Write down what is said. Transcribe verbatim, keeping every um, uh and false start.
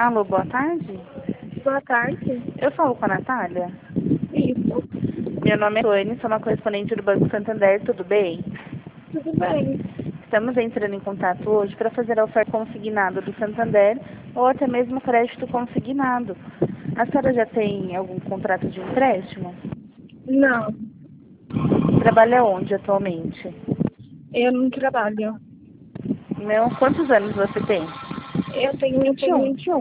Alô, boa tarde. Boa tarde. Eu falo com a Natália. Isso. Meu nome é Tony, sou uma correspondente do Banco Santander, tudo bem? Tudo bem. Estamos entrando em contato hoje para fazer a oferta consignada do Santander ou até mesmo crédito consignado. A senhora já tem algum contrato de empréstimo? Não, Trabalha onde atualmente? eu não trabalho. Não? Quantos anos você tem? Eu tenho Eu vinte e tenho um. vinte e um.